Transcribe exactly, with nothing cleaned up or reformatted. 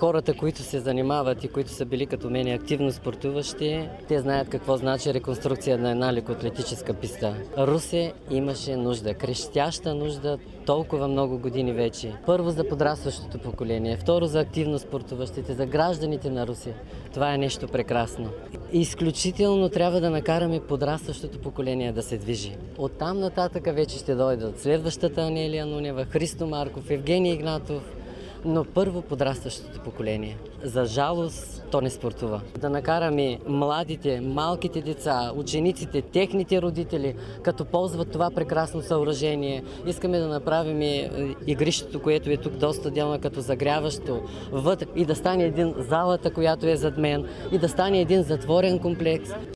хората, които се занимават и които са били като мен активно спортуващи, те знаят какво значи реконструкция на една лекоатлетическа писта. Русе имаше нужда, крещяща нужда толкова много години вече. Първо за подрастващото поколение, второ за активно спортуващите, за гражданите на Русе. Това е нещо прекрасно. Изключително трябва да накараме подрастващото поколение да се движи. Оттам нататък вече ще дойдат следващата Анелия Нунева, Христо Марков, Евгений Игнатов, но първо подрастващото поколение. За жалост, то не спортува. Да накараме младите, малките деца, учениците, техните родители, като ползват това прекрасно съоръжение. Искаме да направим игрището, което е тук доста делно като загряващо, вътре и да стане един залата, която е зад мен, и да стане един затворен комплекс.